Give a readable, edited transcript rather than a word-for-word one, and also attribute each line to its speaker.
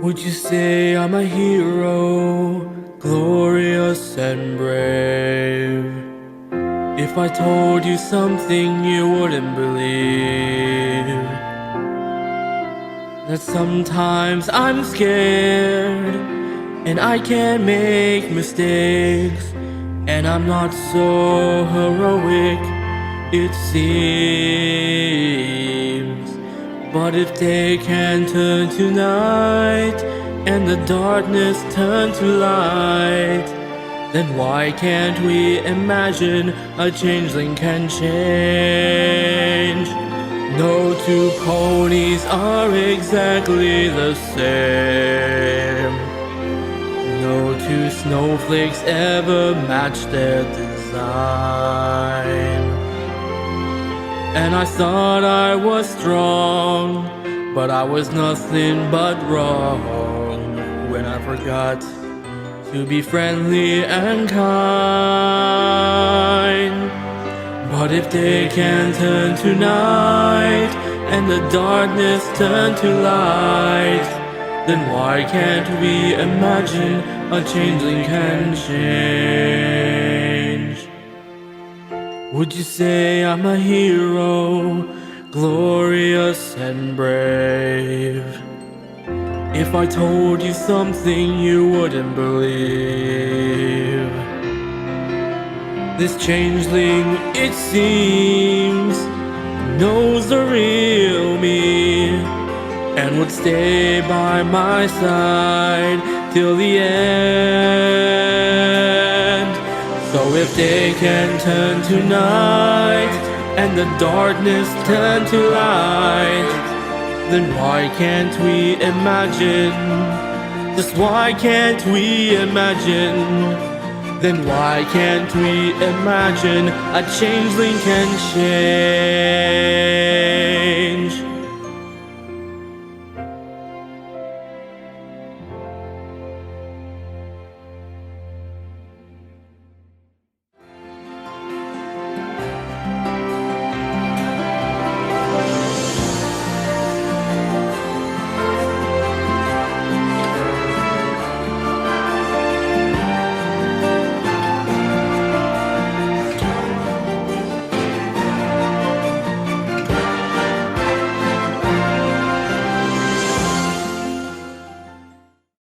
Speaker 1: Would you say I'm a hero, glorious and brave? If I told you something you wouldn't believe, that sometimes I'm scared and I can make mistakes, and I'm not so heroic, it seems. But if day can turn to night and the darkness turn to light, then why can't we imagine a changeling can change? No two ponies are exactly the same. No two snowflakes ever match their design. And I thought I was strong, but I was nothing but wrong when I forgot to be friendly and kind. But if day can turn to night and the darkness turn to light, then why can't we imagine a changeling can change? Would you say I'm a hero, glorious and brave? If I told you something you wouldn't believe, this changeling, it seems, knows the real me and would stay by my side till the end. So if day can turn to night and the darkness turn to light, then why can't we imagine? Just why can't we imagine? Then why can't we imagine a changeling can change?